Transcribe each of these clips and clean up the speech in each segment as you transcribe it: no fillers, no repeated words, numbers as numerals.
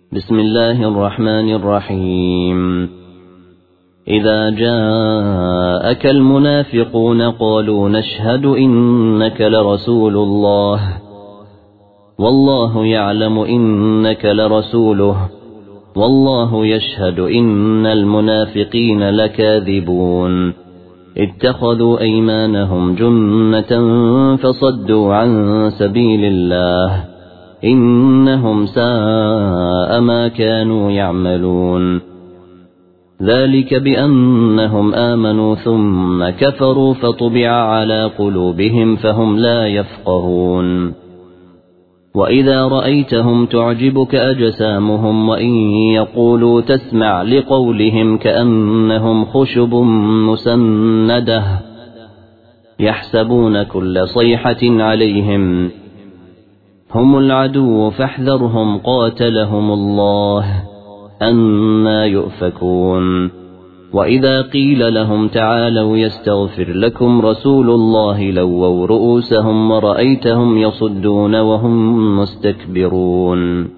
بسم الله الرحمن الرحيم إذا جاءك المنافقون قالوا نشهد إنك لرسول الله والله يعلم إنك لرسوله والله يشهد إن المنافقين لكاذبون اتخذوا أيمانهم جنة فصدوا عن سبيل الله إنهم ساء ما كانوا يعملون ذلك بأنهم آمنوا ثم كفروا فطبع على قلوبهم فهم لا يفقهون وإذا رأيتهم تعجبك أجسامهم وإن يقولوا تسمع لقولهم كأنهم خشب مسندة يحسبون كل صيحة عليهم هم العدو فاحذرهم قاتلهم الله أنى يؤفكون وإذا قيل لهم تعالوا يستغفر لكم رسول الله لووا رؤوسهم ورأيتهم يصدون وهم مستكبرون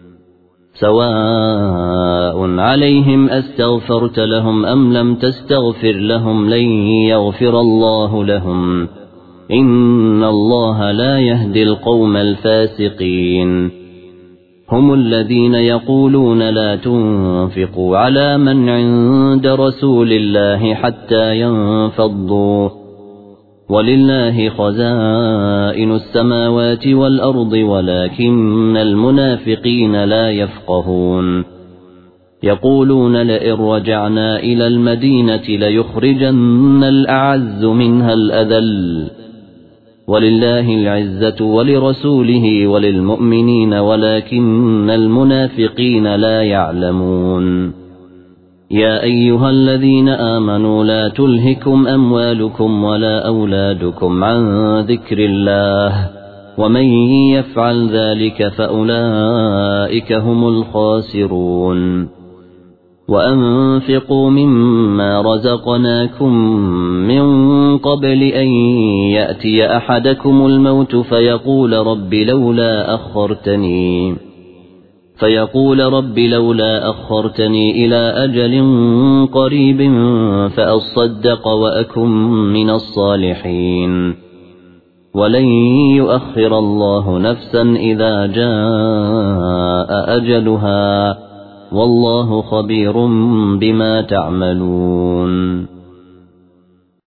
سواء عليهم أستغفرت لهم أم لم تستغفر لهم لن يغفر الله لهم إن الله لا يهدي القوم الفاسقين هم الذين يقولون لا تنفقوا على من عند رسول الله حتى ينفضوا ولله خزائن السماوات والأرض ولكن المنافقين لا يفقهون يقولون لئن رجعنا إلى المدينة ليخرجن الأعز منها الأذل ولله العزة ولرسوله وللمؤمنين ولكن المنافقين لا يعلمون يا أيها الذين آمنوا لا تلهكم أموالكم ولا أولادكم عن ذكر الله ومن يفعل ذلك فأولئك هم الخاسرون وأنفقوا مما رزقناكم من قبل أن يأتي أحدكم الموت فيقول رب لولا أخرتني إلى أجل قريب فأصدق وأكن من الصالحين ولن يؤخر الله نفسا إذا جاء أجلها والله خبير بما تعملون